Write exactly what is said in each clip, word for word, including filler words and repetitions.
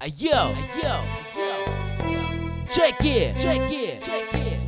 Йоу, йоу, йоу. Чеки, чеки, чеки.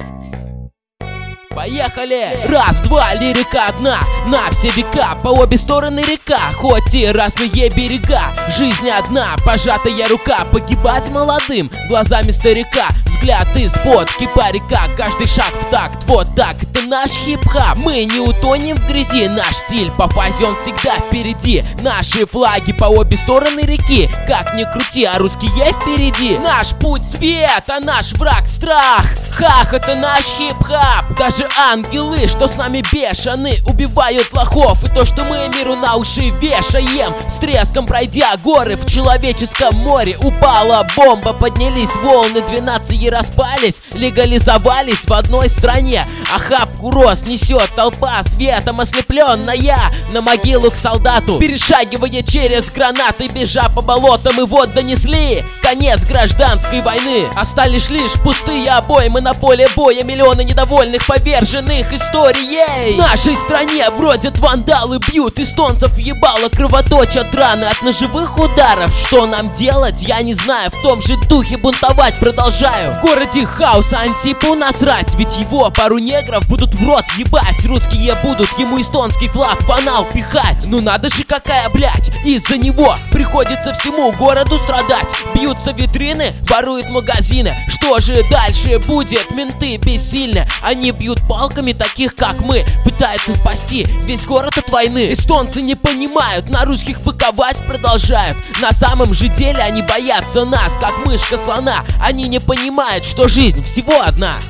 Поехали! Раз, два, лирика одна, на все века, по обе стороны река, хоть и разные берега, жизнь одна, пожатая рука, погибать молодым глазами старика, взгляд из-под кипарика, каждый шаг в такт, вот так, это наш хип-хап. Мы не утонем в грязи, наш стиль по фазе он всегда впереди, наши флаги по обе стороны реки, как ни крути, а русские впереди. Наш путь свет, а наш враг страх, хах, это наш хип-хап. Даже ангелы, что с нами бешены, убивают лохов, и то, что мы миру на уши вешаем, с треском пройдя горы в человеческом море, упала бомба, поднялись волны, двенадцать распались, легализовались в одной стране, а хапку роз несет толпа светом ослепленная на могилу к солдату, перешагивая через гранаты, бежа по болотам, и вот донесли конец гражданской войны. Остались лишь пустые обоймы на поле боя, миллионы недовольных поверженных историей. В нашей стране бродят вандалы, бьют эстонцев ебало, кровоточат раны от ножевых ударов. Что нам делать, я не знаю, в том же духе бунтовать продолжаю. В городе хаоса Антипу насрать, ведь его пару негров будут в рот ебать, русские будут ему эстонский флаг в анал пихать. Ну надо же, какая блять, из-за него приходится всему городу страдать. Бьются витрины, воруют магазины, что же дальше будет? Менты бессильны, они бьют палками таких как мы, пытаются спасти весь город от войны. Эстонцы не понимают, на русских быковать продолжают, на самом же деле они боятся нас, как мышка слона. Они не понимают, что жизнь всего одна.